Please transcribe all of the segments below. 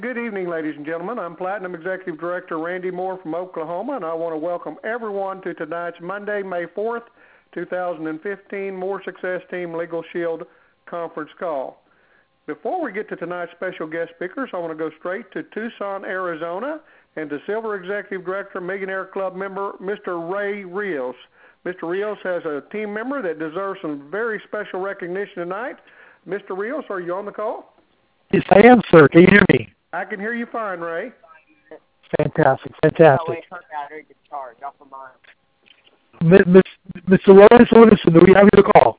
Good evening, ladies and gentlemen. I'm Platinum Executive Director Randy Moore from Oklahoma, and I want to welcome everyone to tonight's Monday, May 4th, 2015 More Success Team Legal Shield conference call. Before we get to tonight's special guest speakers, I want to go straight to Tucson, Arizona, and to Silver Executive Director, Millionaire Club member, Mr. Ray Rios. Mr. Rios has a team member that deserves some very special recognition tonight. Mr. Rios, are you on the call? Yes, I am, sir. Can you hear me? I can hear you fine, Ray. Fantastic. Mr. Lawrence Livingston, do we have you to call?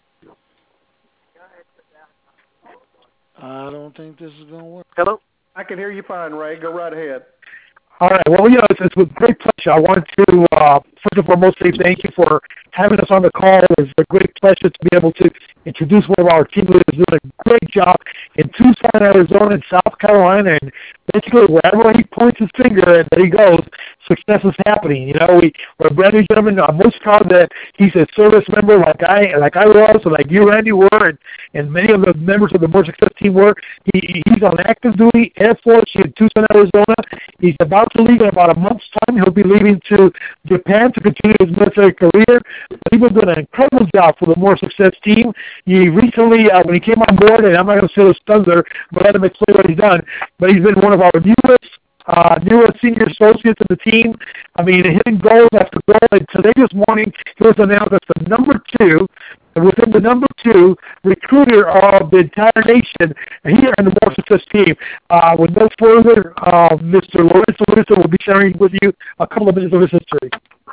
I don't think this is going to work. Hello? I can hear you fine, Ray. Go right ahead. All right. Well, it's with great pleasure. I want to, first and foremost, say thank you for having us on the call. It's a great pleasure to be able to introduce one of our team leaders who's doing a great job in Tucson, Arizona, and South Carolina, and basically wherever he points his finger and there he goes, success is happening. We're a brand new gentleman. I'm most proud that he's a service member like I was, and like you, Randy, were, and many of the members of the More Success team were. He's on active duty, Air Force in Tucson, Arizona. He's about to leave in about a month's time. He'll be leaving to Japan to continue his military career. He's been doing an incredible job for the More Success team. He recently, when he came on board, and I'm not going to steal his thunder, but let him explain what he's done, but he's been one of our newest senior associates of the team. I mean, hitting goals after goal. And today, this morning, he was announced as the number 2, and within the number 2 recruiter of the entire nation here in the More Success team. With no further, Mr. Lorenzo Livingston will be sharing with you a couple of minutes of his history.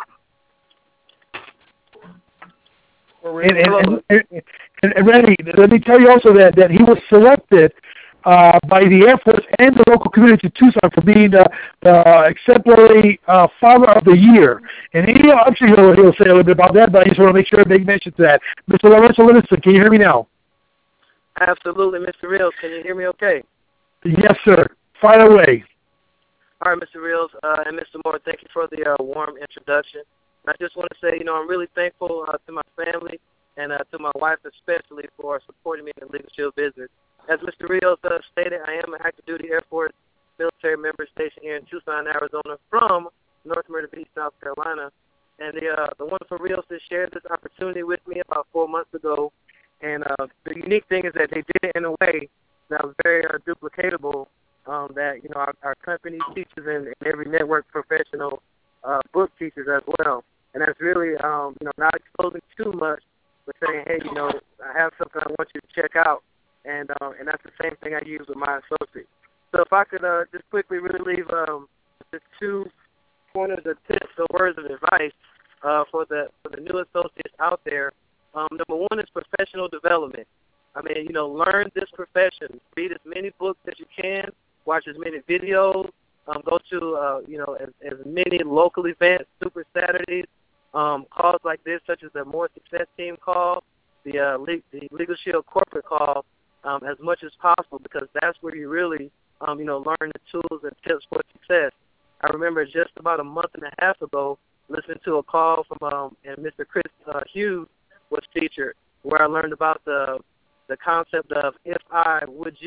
And Randy, let me tell you also that he was selected by the Air Force and the local community of Tucson for being the exemplary Father of the Year. And I'm sure he'll say a little bit about that, but I just want to make sure I make mention to that. Mr. Lorenzo Livingston, can you hear me now? Absolutely, Mr. Rios. Can you hear me okay? Yes, sir. Fire away. All right, Mr. Rios and Mr. Moore, thank you for the warm introduction. And I just want to say, I'm really thankful to my family and to my wife especially for supporting me in the Legal Shield business. As Mr. Rios stated, I am an active duty Air Force military member stationed here in Tucson, Arizona from North Myrtle Beach, South Carolina. And the wonderful Rios has shared this opportunity with me about 4 months ago. And the unique thing is that they did it in a way that was very duplicatable, that, our company teaches and every network professional book teaches as well. And that's really, not exposing too much, but saying, hey, I have something I want you to check out. And that's the same thing I use with my associates. So if I could just quickly really leave the 2 pointers of tips or words of advice for the new associates out there. Number 1 is professional development. I mean, learn this profession. Read as many books as you can. Watch as many videos. Go to as many local events, Super Saturdays, calls like this, such as the More Success Team call, the Legal Shield corporate call. As much as possible, because that's where you really, learn the tools and tips for success. I remember just about a month and a half ago listening to a call from and Mr. Chris Hughes was featured, where I learned about the concept of if I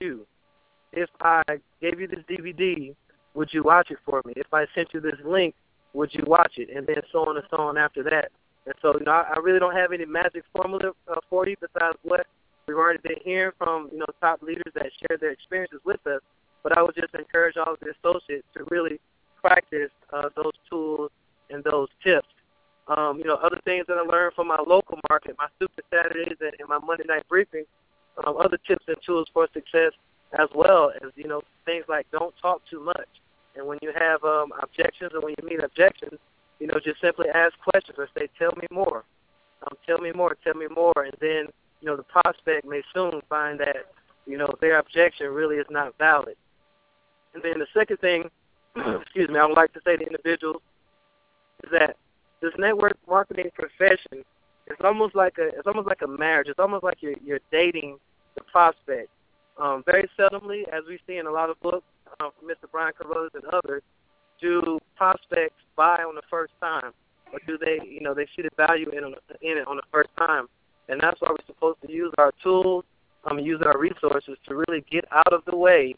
gave you this DVD, would you watch it for me? If I sent you this link, would you watch it? And then so on and so on after that. And so, I really don't have any magic formula for you besides what we've already been hearing from, top leaders that share their experiences with us. But I would just encourage all of the associates to really practice those tools and those tips. Other things that I learned from my local market, my Super Saturdays and my Monday night briefings, other tips and tools for success, as well as, things like don't talk too much. And when you have objections or when you meet objections, just simply ask questions or say, tell me more. Tell me more. And then, the prospect may soon find that, their objection really is not valid. And then the second thing, I would like to say to individuals is that this network marketing profession is almost like a marriage. It's almost like you're dating the prospect. Very seldomly, as we see in a lot of books from Mr. Brian Carruthers and others, do prospects buy on the first time, or do they see the value in it on the first time? And that's why we're supposed to use our tools, use our resources to really get out of the way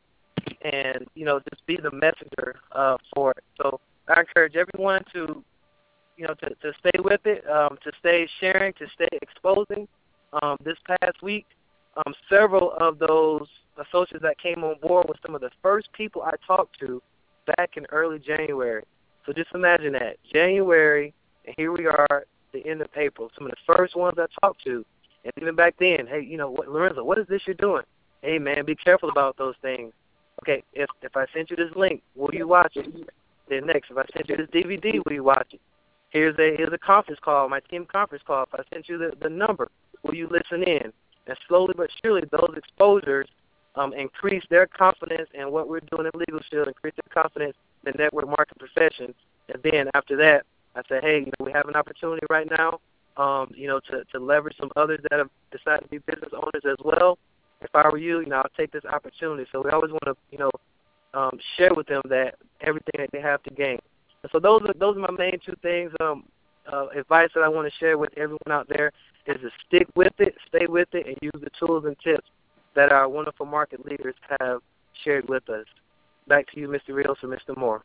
and, just be the messenger for it. So I encourage everyone to, to stay with it, to stay sharing, to stay exposing. This past week, several of those associates that came on board were some of the first people I talked to back in early January. So just imagine that, January, and here we are, the end of April, some of the first ones I talked to. And even back then, hey, Lorenzo, what is this you're doing? Hey, man, be careful about those things. Okay, if I sent you this link, will you watch it? Then next, if I sent you this DVD, will you watch it? Here's a conference call, my team conference call. If I sent you the number, will you listen in? And slowly but surely, those exposures increase their confidence in what we're doing at Legal Shield, increase their confidence in the network marketing profession. And then after that, I said, hey, we have an opportunity right now, to leverage some others that have decided to be business owners as well. If I were you, I'll take this opportunity. So we always want to, share with them that everything that they have to gain. And so those are my main two things. Advice that I want to share with everyone out there is to stick with it, stay with it, and use the tools and tips that our wonderful market leaders have shared with us. Back to you, Mr. Rios and Mr. Moore.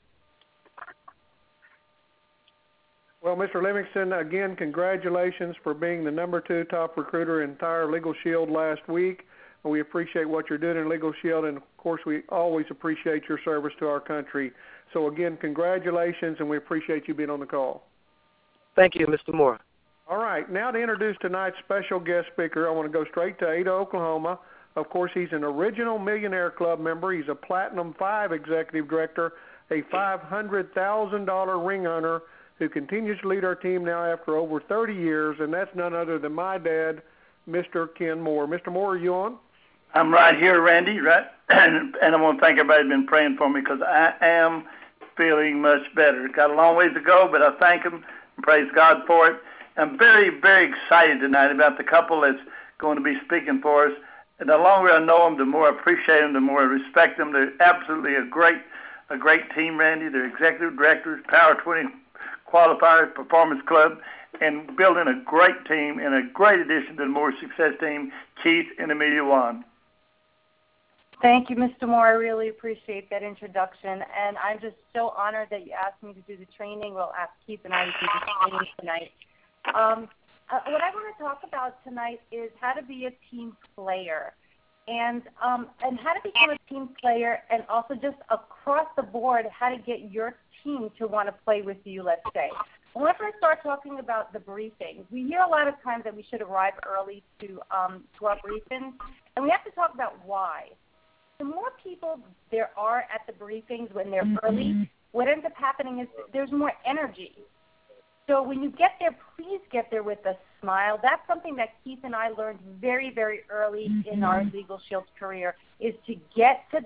Well, Mr. Livingston, again, congratulations for being the #2 top recruiter in entire Legal Shield last week. We appreciate what you're doing in Legal Shield, and, of course, we always appreciate your service to our country. So, again, congratulations, and we appreciate you being on the call. Thank you, Mr. Moore. All right, now to introduce tonight's special guest speaker, I want to go straight to Ada, Oklahoma. Of course, he's an original Millionaire Club member. He's a Platinum 5 executive director, a $500,000 ring owner who continues to lead our team now after over 30 years, and that's none other than my dad, Mr. Ken Moore. Mr. Moore, are you on? I'm right here, Randy, right? And I want to thank everybody who's been praying for me because I am feeling much better. Got a long ways to go, but I thank him and praise God for it. I'm very, very excited tonight about the couple that's going to be speaking for us. And the longer I know them, the more I appreciate them, the more I respect them. They're absolutely a great team, Randy. They're executive directors, Power 20 Qualifiers, Performance Club, and building a great team and a great addition to the Moore Success Team, Keith and Amelia Wan. Thank you, Mr. Moore. I really appreciate that introduction, and I'm just so honored that you asked me to do the training. We'll ask Keith and I to do the training tonight. What I want to talk about tonight is how to be a team player, and how to become a team player, and also just across the board, how to get your team to want to play with you, let's say. When I first start talking about the briefings, we hear a lot of times that we should arrive early to our briefings, and we have to talk about why. The more people there are at the briefings when they're early, what ends up happening is there's more energy. So when you get there, please get there with a smile. That's something that Keith and I learned very, very early in our Legal Shield career, is to get to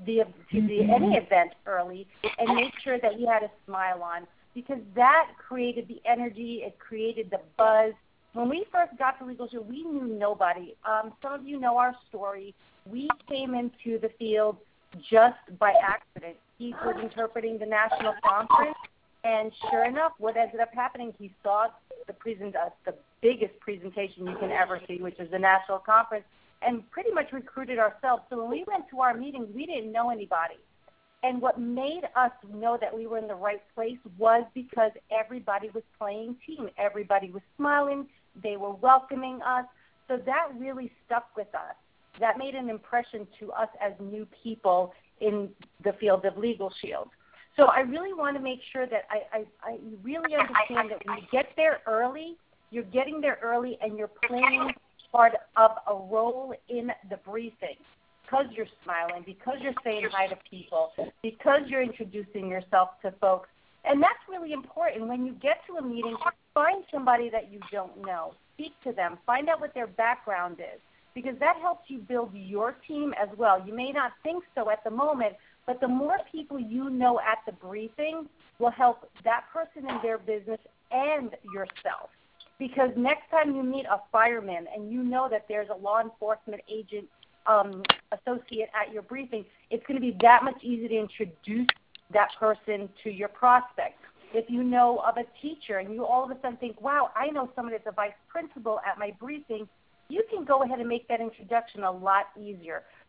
any event early and make sure that you had a smile on, because that created the energy, it created the buzz. When we first got to Legal Shield, we knew nobody. Some of you know our story. We came into the field just by accident. Keith was interpreting the national conference, and sure enough, what ended up happening, he saw the biggest presentation you can ever see, which is the national conference, and pretty much recruited ourselves. So when we went to our meetings, we didn't know anybody. And what made us know that we were in the right place was because everybody was playing team. Everybody was smiling. They were welcoming us. So that really stuck with us. That made an impression to us as new people in the field of Legal Shield. So I really want to make sure that I really understand that when you get there early, you're getting there early and you're playing part of a role in the briefing. Because you're smiling, because you're saying hi to people, because you're introducing yourself to folks. And that's really important. When you get to a meeting, find somebody that you don't know. Speak to them. Find out what their background is, because that helps you build your team as well. You may not think so at the moment, but the more people you know at the briefing will help that person in their business and yourself. Because next time you meet a fireman and you know that there's a law enforcement agent associate at your briefing, it's going to be that much easier to introduce that person to your prospect. If you know of a teacher and you all of a sudden think, wow, I know somebody that's a vice principal at my briefing, you can go ahead and make that introduction a lot easier.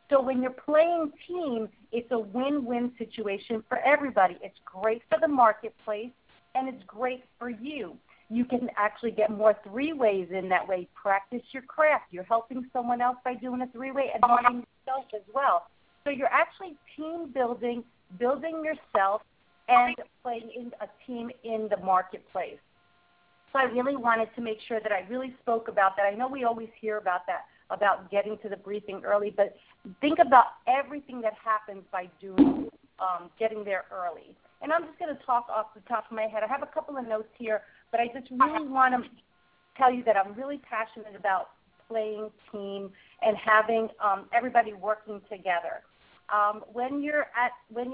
So when you're playing team, it's a win-win situation for everybody. It's great for the marketplace, and it's great for you. You can actually get more three-ways in that way. Practice your craft. You're helping someone else by doing a three-way and helping yourself as well. So you're actually team building, building yourself, and playing in a team in the marketplace. So I really wanted to make sure that I really spoke about that. I know we always hear about that, about getting to the briefing early, but think about everything that happens by doing, getting there early. And I'm just going to talk off the top of my head. I have a couple of notes here, but I just really want to tell you that I'm really passionate about playing team and having everybody working together. When you're at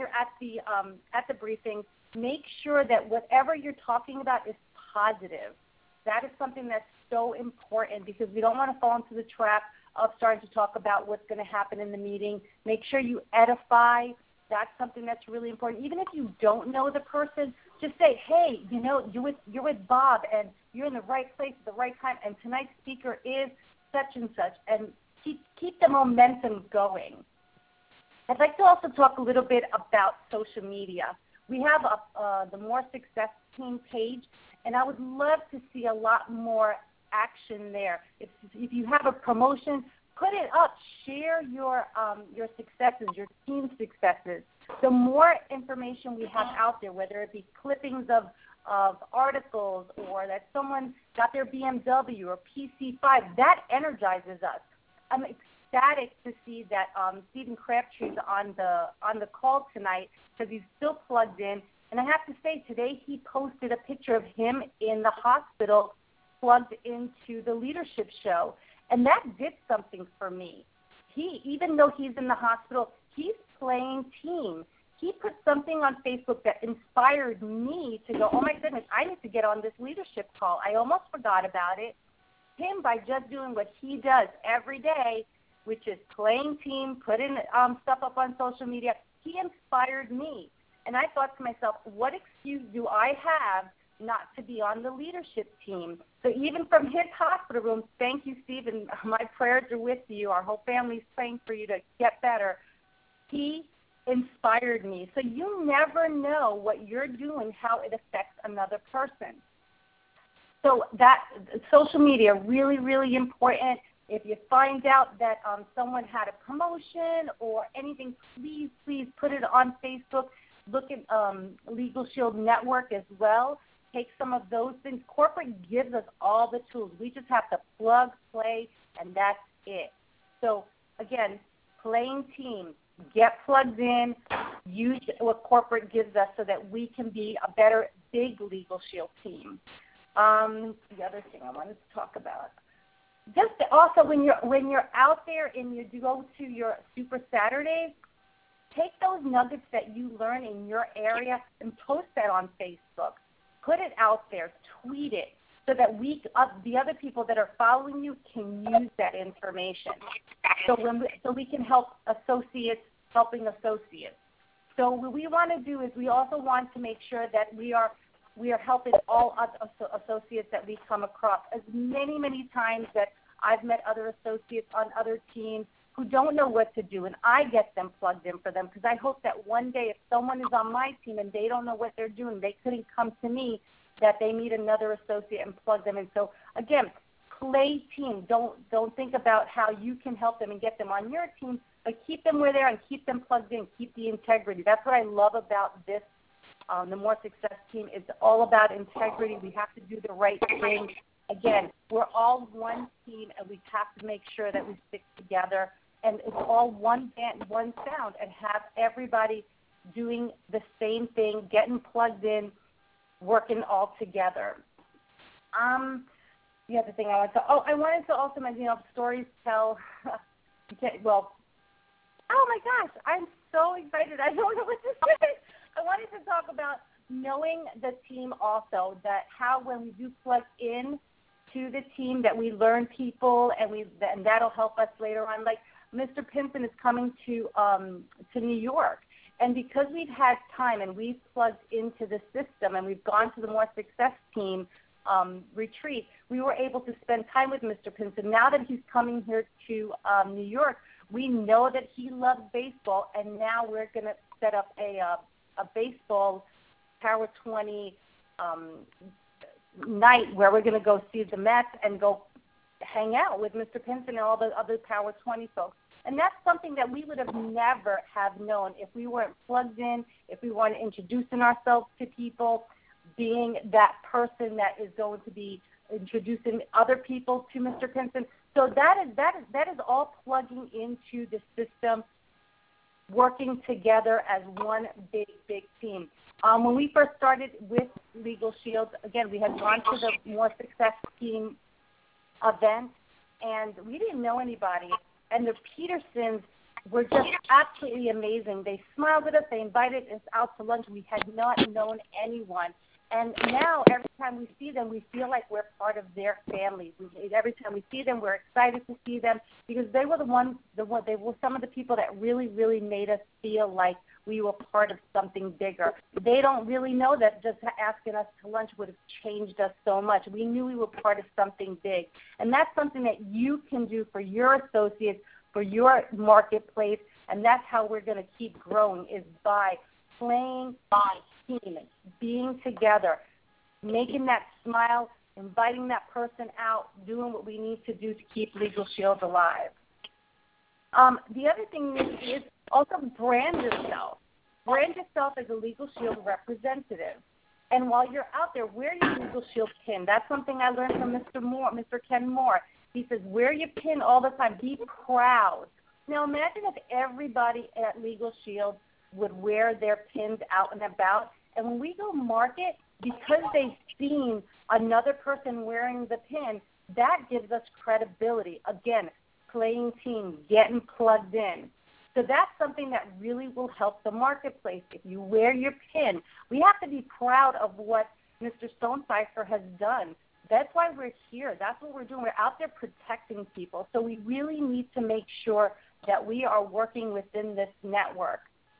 the briefing, make sure that whatever you're talking about is positive. That is something that's so important because we don't want to fall into the trap of starting to talk about what's going to happen in the meeting. Make sure you edify. That's something that's really important. Even if you don't know the person, just say, hey, you're with Bob, and you're in the right place at the right time, and tonight's speaker is such and such, and keep the momentum going. I'd like to also talk a little bit about social media. We have the More Success Team page, and I would love to see a lot more action there. If you have a promotion, put it up. Share your successes, your team successes. The more information we have out there, whether it be clippings of articles or that someone got their BMW or PC5, that energizes us. I'm ecstatic to see that Stephen Crabtree's on the call tonight because he's still plugged in. And I have to say, today he posted a picture of him in the hospital plugged into the leadership show. And that did something for me. Even though he's in the hospital, he's playing team. He put something on Facebook that inspired me to go, oh, my goodness, I need to get on this leadership call. I almost forgot about it. Him, by just doing what he does every day, which is playing team, putting stuff up on social media, he inspired me. And I thought to myself, what excuse do I have not to be on the leadership team? So even from his hospital room, thank you, Stephen. My prayers are with you. Our whole family's praying for you to get better. He inspired me. So you never know what you're doing, how it affects another person. So that social media, really, really important. If you find out that someone had a promotion or anything, please, please put it on Facebook. Look at Legal Shield Network as well. Take some of those things. Corporate gives us all the tools. We just have to plug, play, and that's it. So, again, playing team. Get plugged in. Use what corporate gives us so that we can be a better, big Legal Shield team. The other thing I wanted to talk about. Just also when you're out there and you go to your Super Saturdays, take those nuggets that you learn in your area and post that on Facebook. Put it out there, tweet it, so that the other people that are following you can use that information. So we can help associates helping associates. So what we want to do is we also want to make sure that we are helping all other associates that we come across. As many, many times that I've met other associates on other teams who don't know what to do, and I get them plugged in for them because I hope that one day if someone is on my team and they don't know what they're doing, they couldn't come to me, that they meet another associate and plug them in. So, again, play team. Don't think about how you can help them and get them on your team, but keep them where they are and keep them plugged in. Keep the integrity. That's what I love about this. The More Success Team. It's all about integrity. We have to do the right thing. Again, we're all one team, and we have to make sure that we stick together. And it's all one band, one sound, and have everybody doing the same thing, getting plugged in, working all together. The other thing I wanted to also mention, stories tell. Well, oh my gosh, I'm so excited. I don't know what to say. I wanted to talk about knowing the team also, that how when we do plug in to the team that we learn people and that'll help us later on. Like Mr. Pinson is coming to New York, and because we've had time and we've plugged into the system and we've gone to the More Success Team retreat, we were able to spend time with Mr. Pinson. Now that he's coming here to New York, We know that he loves baseball, and now we're going to set up a baseball Power 20 night where we're going to go see the Mets and go hang out with Mr. Pinson and all the other Power 20 folks. And that's something that we would have never have known if we weren't plugged in, if we weren't introducing ourselves to people, being that person that is going to be introducing other people to Mr. Pinson. So that is all plugging into the system, working together as one big team. When we first started with Legal Shield, again, we had gone to the More Success Team event, and we didn't know anybody. And the Petersons were just absolutely amazing. They smiled at us. They invited us out to lunch. We had not known anyone. And now every time we see them, we feel like we're part of their family. Every time we see them, we're excited to see them because they were they were some of the people that really, really made us feel like we were part of something bigger. They don't really know that just asking us to lunch would have changed us so much. We knew we were part of something big. And that's something that you can do for your associates, for your marketplace, and that's how we're going to keep growing is by playing by team, being together, making that smile, inviting that person out, doing what we need to do to keep Legal Shield alive. The other thing is also brand yourself. Brand yourself as a Legal Shield representative. And while you're out there, wear your Legal Shield pin. That's something I learned from Mr. Ken Moore. He says, wear your pin all the time. Be proud. Now, imagine if everybody at Legal Shield would wear their pins out and about. And when we go market, because they've seen another person wearing the pin, that gives us credibility. Again, playing team, getting plugged in. So that's something that really will help the marketplace. If you wear your pin, we have to be proud of what Mr. Stonecipher has done. That's why we're here. That's what we're doing. We're out there protecting people. So we really need to make sure that we are working within this network.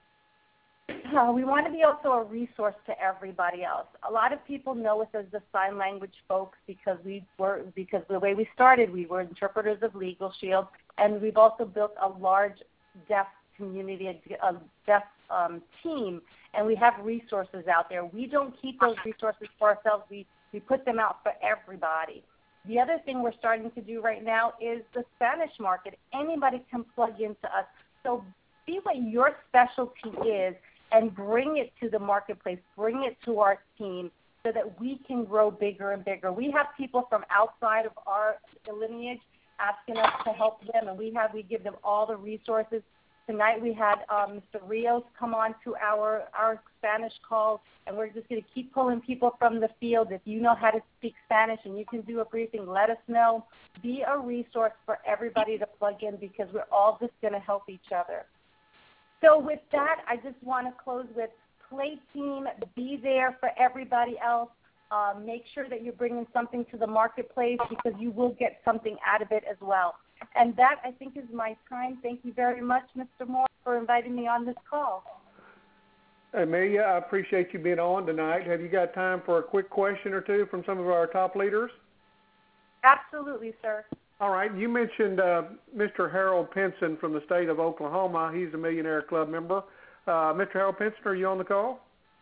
We want to be also a resource to everybody else. A lot of people know us as the sign language folks because the way we started, we were interpreters of Legal Shield, and we've also built a large deaf community, a deaf team, and we have resources out there. We don't keep those resources for ourselves. We put them out for everybody. The other thing we're starting to do right now is the Spanish market. Anybody can plug into us. So see what your specialty is and bring it to the marketplace, bring it to our team so that we can grow bigger and bigger. We have people from outside of our lineage asking us to help them, and we give them all the resources. Tonight we had Mr. Rios come on to our Spanish call, and we're just going to keep pulling people from the field. If you know how to speak Spanish and you can do a briefing, let us know. Be a resource for everybody to plug in because we're all just going to help each other. So with that, I just want to close with play team, be there for everybody else. Make sure that you're bringing something to the marketplace because you will get something out of it as well. And that, I think, is my time. Thank you very much, Mr. Moore, for inviting me on this call. Amelia, I appreciate you being on tonight. Have you got time for a quick question or two from some of our top leaders? Absolutely, sir. All right. You mentioned Mr. Harold Pinson from the state of Oklahoma. He's a Millionaire Club member. Mr. Harold Pinson, are you on the call?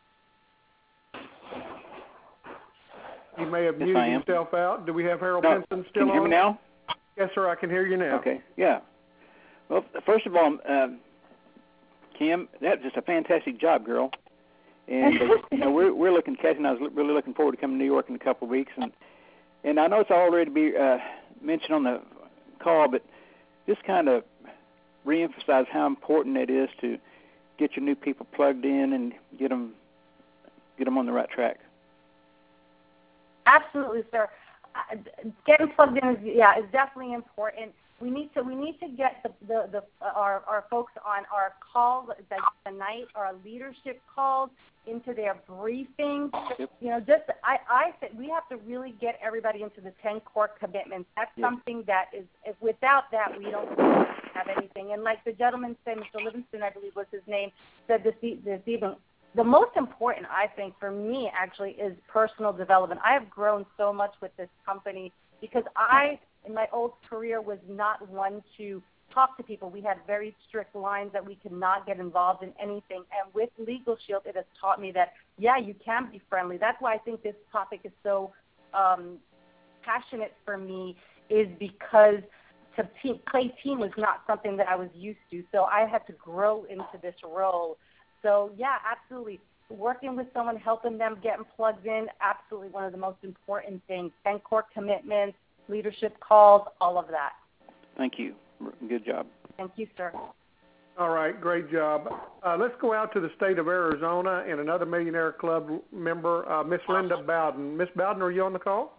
He may have muted himself out. Do we have Harold Pinson still on? Can you hear me now? Yes, sir. I can hear you now. Okay. Yeah. Well, first of all, Kim, that's just a fantastic job, girl. And we're looking. Kathy and I was really looking forward to coming to New York in a couple of weeks, and I know it's already to be mentioned on the call, but just kind of reemphasize how important it is to get your new people plugged in and get them on the right track. Absolutely, sir. Getting plugged in is definitely important. We need to get our folks on our calls tonight, our leadership calls, into their briefings. Yep. I said we have to really get everybody into the 10 core commitments. That's something that is, without that, we don't have anything. And like the gentleman said, Mr. Livingston, I believe was his name, said this evening, the most important, I think, for me, actually, is personal development. I have grown so much with this company because I, in my old career, was not one to talk to people. We had very strict lines that we could not get involved in anything. And with Legal Shield, it has taught me that, yeah, you can be friendly. That's why I think this topic is so passionate for me, is because to play team was not something that I was used to. So I had to grow into this role. So, yeah, absolutely. Working with someone, helping them, getting plugged in, absolutely one of the most important things. 10 core commitments, leadership calls, all of that. Thank you. Good job. Thank you, sir. All right, great job. Let's go out to the state of Arizona and another Millionaire Club member, Miss Linda Bowden. Miss Bowden, are you on the call?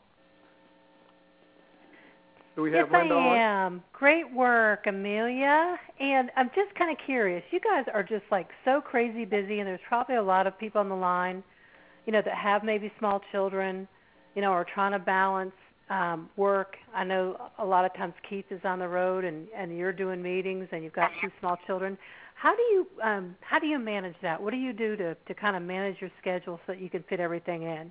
Do we have Linda on? Yes, I am. Great work, Amelia. And I'm just kind of curious. You guys are just like so crazy busy, and there's probably a lot of people on the line, that have maybe small children, are trying to balance work. I know a lot of times Keith is on the road, and you're doing meetings, and you've got 2 small children. How do you manage that? What do you do to kind of manage your schedule so that you can fit everything in?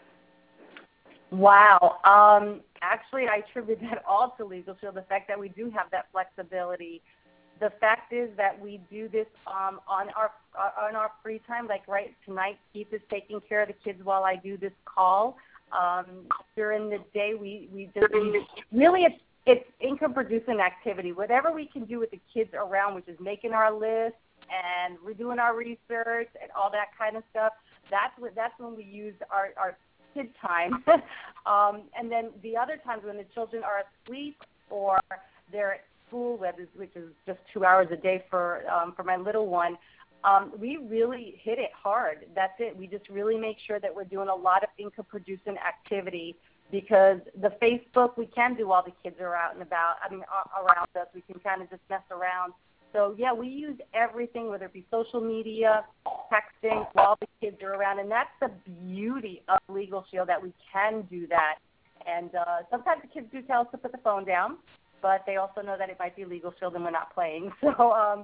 Wow. Actually, I attribute that all to Legal Shield, the fact that we do have that flexibility. The fact is that we do this on our free time. Like right tonight, Keith is taking care of the kids while I do this call. During the day, we just really it's income producing activity. Whatever we can do with the kids around, which is making our list and we're doing our research and all that kind of stuff. That's when we use our kid time. And then the other times when the children are asleep or they're at school, which is just 2 hours a day for my little one, we really hit it hard. That's it. We just really make sure that we're doing a lot of income-producing activity, because the Facebook, we can do while the kids are out and about. Around us. We can kind of just mess around. So, yeah, we use everything, whether it be social media, texting, while the kids are around. And that's the beauty of Legal Shield, that we can do that. And sometimes the kids do tell us to put the phone down, but they also know that it might be Legal Shield and we're not playing. So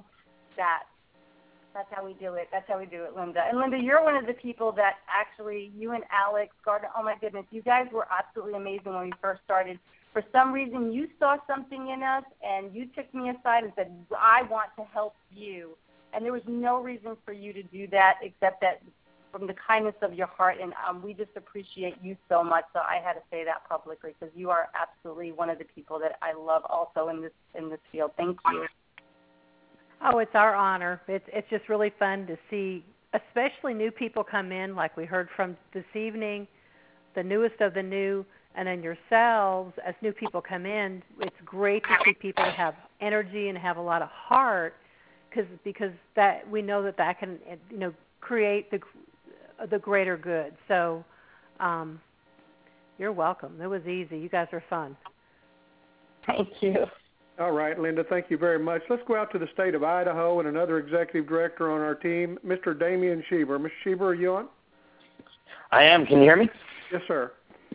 that's how we do it. That's how we do it, Linda. And, Linda, you're one of the people that actually, you and Alex, Gardner, oh, my goodness, you guys were absolutely amazing when we first started. For some reason, you saw something in us, and you took me aside and said, I want to help you. And there was no reason for you to do that except that from the kindness of your heart, and we just appreciate you so much. So I had to say that publicly, because you are absolutely one of the people that I love also in this field. Thank you. Oh, it's our honor. It's just really fun to see, especially new people come in, like we heard from this evening, the newest of the new, and then yourselves, as new people come in. It's great to see people that have energy and have a lot of heart, because that we know that can create the greater good. So you're welcome. It was easy. You guys are fun. Thank you. All right, Linda, thank you very much. Let's go out to the state of Idaho and another executive director on our team, Mr. Damian Schieber. Mr. Schieber, are you on? I am. Can you hear me? Yes, sir.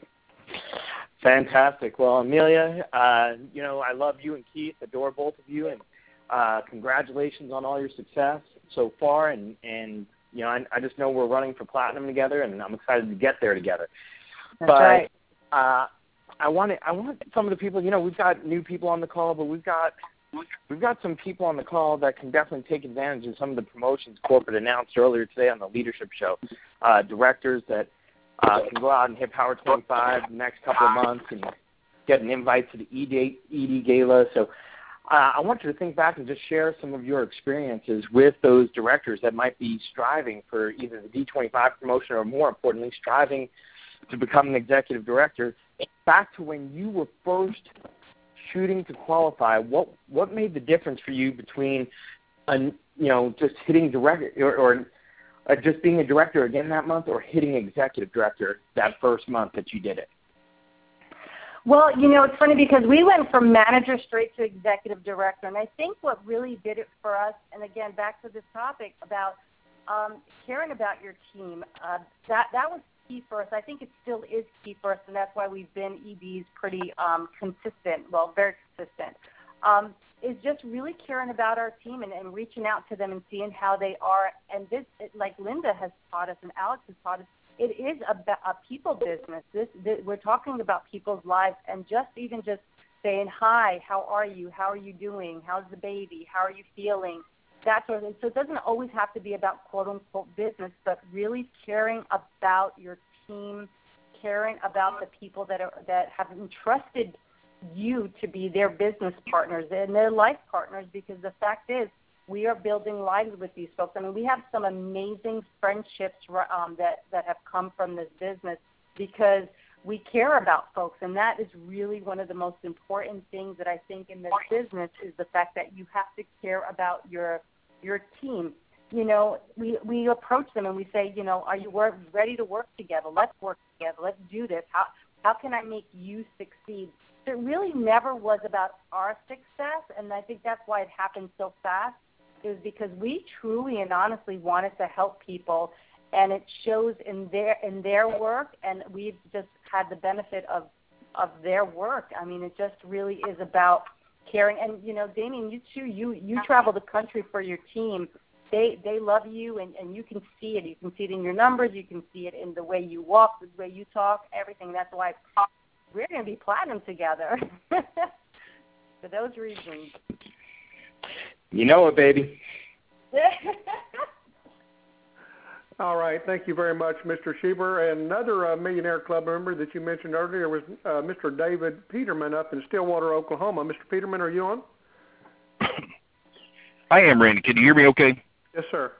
Fantastic. Well, Amelia, I love you and Keith, adore both of you, and congratulations on all your success so far. And I just know we're running for platinum together, and I'm excited to get there together. That's right. I want some of the people. We've got new people on the call, but we've got some people on the call that can definitely take advantage of some of the promotions corporate announced earlier today on the leadership show. Directors that can go out and hit Power 25 the next couple of months and get an invite to the ED Gala. So I want you to think back and just share some of your experiences with those directors that might be striving for either the D25 promotion or, more importantly, striving to become an executive director. Back to when you were first shooting to qualify, what made the difference for you between just hitting director or just being a director again that month, or hitting executive director that first month that you did it? Well, it's funny because we went from manager straight to executive director, and I think what really did it for us, and again, back to this topic about caring about your team, that was key for us. I think it still is key for us, and that's why we've been EDs pretty consistent, very consistent, is just really caring about our team and reaching out to them and seeing how they are. And this, like Linda has taught us and Alex has taught us, it is a people business. We're talking about people's lives, and just saying, hi, how are you? How are you doing? How's the baby? How are you feeling? That sort of thing. So it doesn't always have to be about quote-unquote business, but really caring about your team, caring about the people that have entrusted you to be their business partners and their life partners, because the fact is we are building lives with these folks. I mean, we have some amazing friendships that have come from this business because we care about folks, and that is really one of the most important things that I think in this business is the fact that you have to care about your team. You know, we approach them and we say, you know, are you ready to work together? Let's work together. Let's do this. How can I make you succeed? So it really never was about our success, and I think that's why it happened so fast, is because we truly and honestly wanted to help people, and it shows in their work, and we've just had the benefit of their work. I mean, it just really is about caring. And, you know, Damien, you too, you travel the country for your team. They love you, and you can see it. You can see it in your numbers. You can see it in the way you walk, the way you talk, everything. That's why we're going to be platinum together for those reasons. You know it, baby. All right. Thank you very much, Mr. Schieber. And another Millionaire Club member that you mentioned earlier was Mr. David Peterman up in Stillwater, Oklahoma. Mr. Peterman, are you on? I am, Randy. Can you hear me okay? Yes, sir.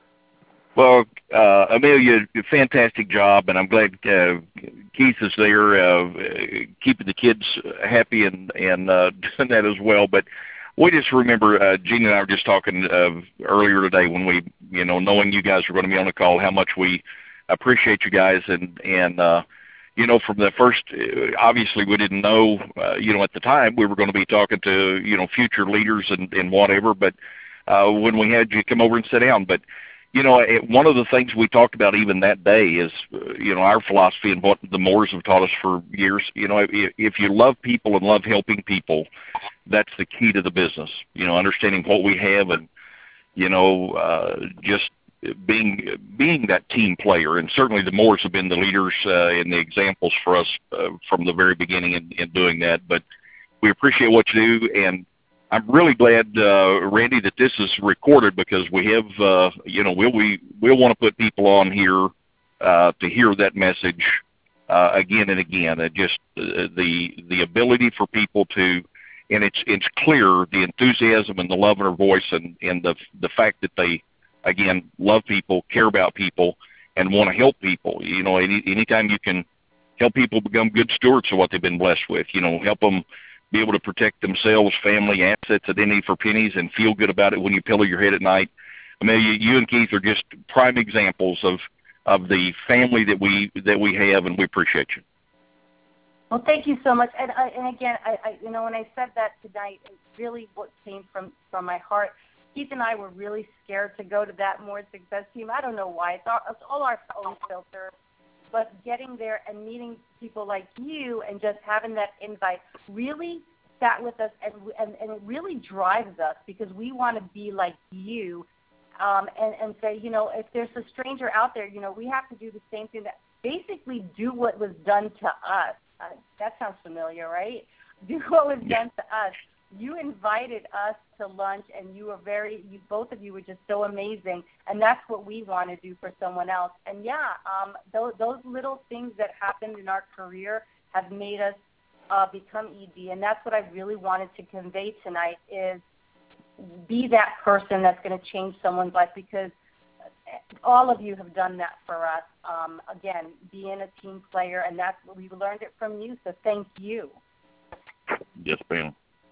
Well, Amelia, fantastic job, and I'm glad Keith is there keeping the kids happy and doing that as well. But we just remember, Gene and I were just talking earlier today when we, you know, knowing you guys were going to be on the call, how much we appreciate you guys. And you know, from the first, obviously we didn't know, you know, at the time we were going to be talking to, you know, future leaders and whatever. But when we had you come over and sit down, but you know, one of the things we talked about even that day is, you know, our philosophy and what the Moores have taught us for years. You know, if you love people and love helping people, that's the key to the business. You know, understanding what we have and, you know, just being that team player. And certainly the Moores have been the leaders and the examples for us from the very beginning in doing that. But we appreciate what you do, and I'm really glad, Randy, that this is recorded, because we have, you know, we'll want to put people on here to hear that message again and again. And just the ability for people to, and it's clear, the enthusiasm and the love in her voice, and the fact that they, again, love people, care about people, and want to help people. You know, anytime you can help people become good stewards of what they've been blessed with, you know, help them be able to protect themselves, family, assets that they need for pennies, and feel good about it when you pillow your head at night. Amelia, you and Keith are just prime examples of the family that we have, and we appreciate you. Well, thank you so much. And again, I you know, when I said that tonight, it really what came from my heart. Keith and I were really scared to go to that More Success team. I don't know why. It's all our own filter. But getting there and meeting people like you and just having that invite really sat with us, and it really drives us, because we want to be like you, and say, you know, if there's a stranger out there, you know, we have to do the same thing, that basically do what was done to us. That sounds familiar, right? Do what was done to us. You invited us to lunch, and both of you were just so amazing, and that's what we want to do for someone else. And yeah, those little things that happened in our career have made us become ED, and that's what I really wanted to convey tonight, is be that person that's going to change someone's life, because all of you have done that for us. Again, being a team player, and that's what we learned it from you, so thank you. Yes, ma'am.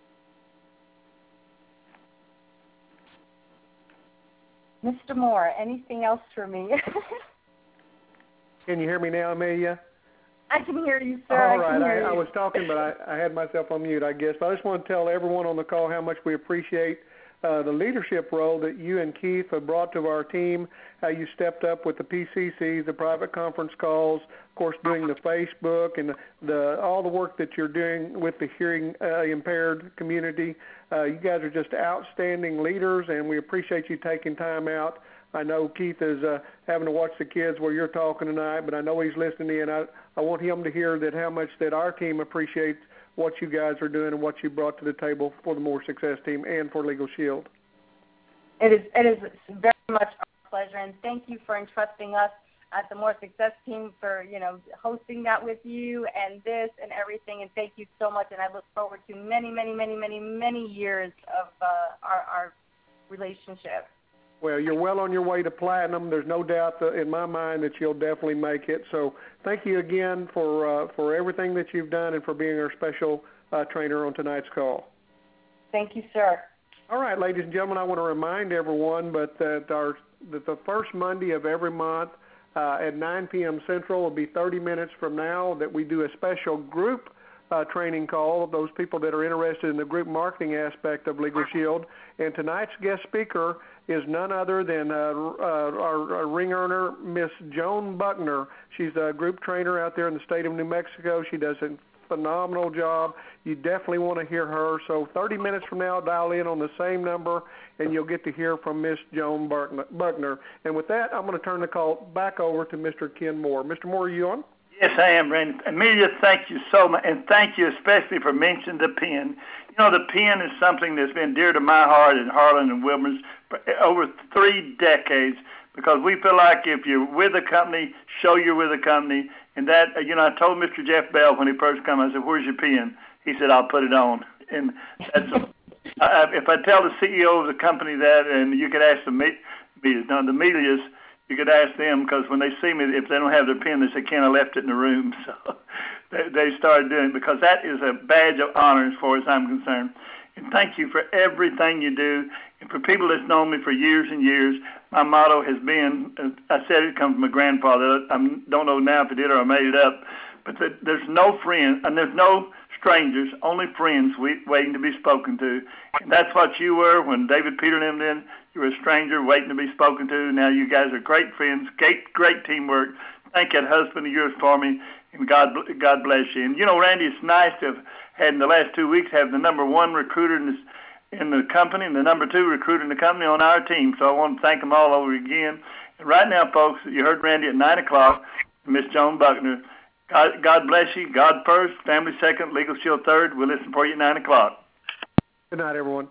Mr. Moore, anything else for me? Can you hear me now, Amelia? I can hear you, sir. All right. I was talking, but I had myself on mute, I guess. But I just want to tell everyone on the call how much we appreciate the leadership role that you and Keith have brought to our team, how you stepped up with the PCCs, the private conference calls, of course, doing the Facebook, and all the work that you're doing with the hearing impaired community. You guys are just outstanding leaders, and we appreciate you taking time out. I know Keith is having to watch the kids while you're talking tonight, but I know he's listening in. I want him to hear that how much that our team appreciates what you guys are doing and what you brought to the table for the More Success team and for Legal Shield. It is very much our pleasure, and thank you for entrusting us at the More Success team for, hosting that with you and this and everything, and thank you so much, and I look forward to many, many, many, many, many years of our relationship. Well, you're well on your way to platinum. There's no doubt in my mind that you'll definitely make it. So thank you again for everything that you've done and for being our special trainer on tonight's call. Thank you, sir. All right, ladies and gentlemen, I want to remind everyone that the first Monday of every month at 9 p.m. Central will be 30 minutes from now that we do a special group training call, those people that are interested in the group marketing aspect of Legal Shield. And tonight's guest speaker is none other than our ring earner, Miss Joan Buckner. She's a group trainer out there in the state of New Mexico. She does a phenomenal job. You definitely want to hear her. So 30 minutes from now, dial in on the same number, and you'll get to hear from Miss Joan Buckner. And with that, I'm going to turn the call back over to Mr. Ken Moore. Mr. Moore, are you on? Yes, I am, Randy. Amelia, thank you so much, and thank you especially for mentioning the pen. The pen is something that's been dear to my heart in Harlan and Wilmer's for over 3 decades, because we feel like if you're with a company, show you're with a company. And that, I told Mr. Jeff Bell when he first came, I said, "Where's your pen?" He said, "I'll put it on." And that's if I tell the CEO of the company that, and you could ask the Amelias, you could ask them, because when they see me, if they don't have their pen, they say, "Ken, I left it in the room." So they started doing it, because that is a badge of honor as far as I'm concerned. And thank you for everything you do. And for people that's known me for years and years, my motto has been, I said it comes from my grandfather. I don't know now if it did or I made it up, but there's no friends and there's no strangers, only friends waiting to be spoken to. And that's what you were when David Peter lived in. You were a stranger waiting to be spoken to. Now you guys are great friends, great teamwork. Thank that husband of yours for me, and God bless you. And, Randy, it's nice to have had in the last 2 weeks have the number 1 recruiter in the company and the number 2 recruiter in the company on our team. So I want to thank them all over again. And right now, folks, you heard Randy at 9 o'clock, Miss Joan Buckner. God bless you. God first, family second, Legal Shield third. We'll listen for you at 9 o'clock. Good night, everyone.